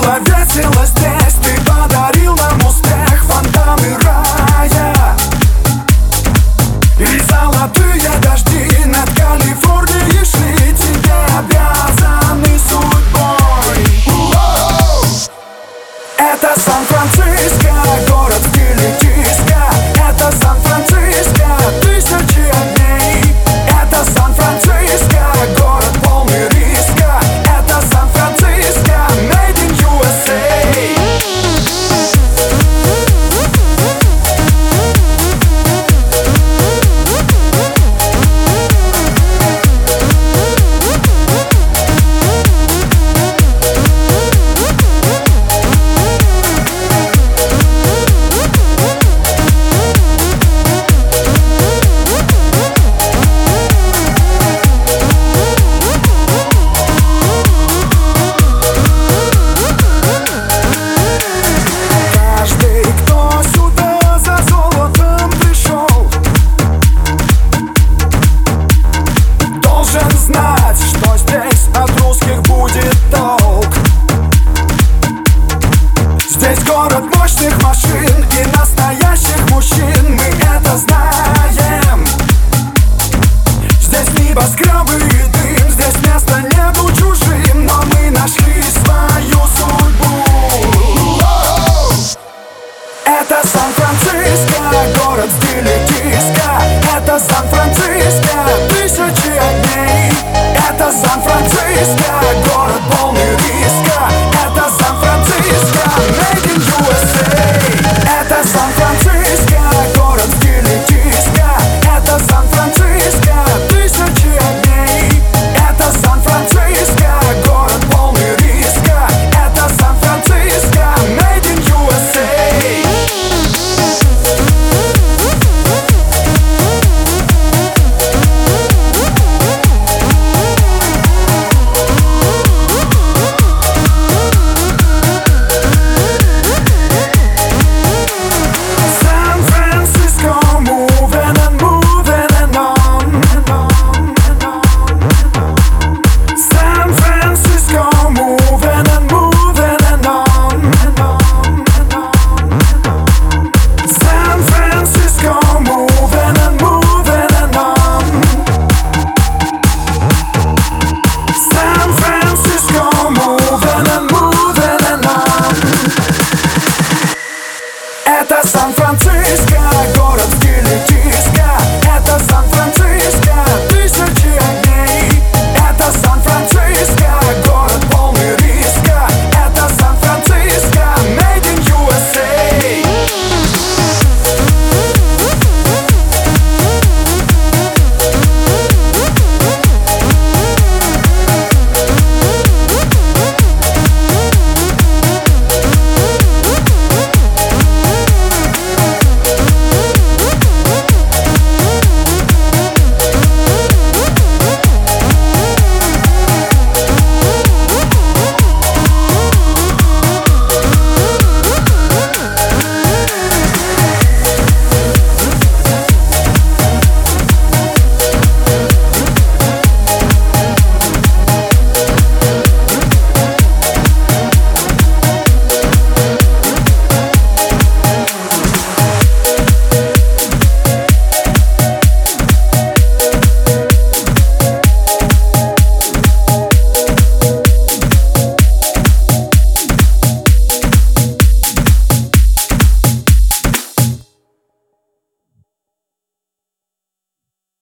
было весело здесь. Ты подарил нам успех, фонтаны рая и золотые дожди над Калифорнией шли. Тебе обязаны судьбой. Это Сан-Франциско, город в стиле диско. Это Сан-Франциско, тысячи огней. Это Сан-Франциско, город полный риска. Это Сан-Франциско, made in USA. Знать, что здесь от русских будет толк. Здесь город мощных машин и настоящих мужчин. Мы это знаем. Здесь небоскребы и дым. Здесь места нету чужим. Но мы нашли свою судьбу. Это Сан-Франциско, город в стиле диско. Это Сан-Франциско, тысячи огней. Это Сан-Франциско.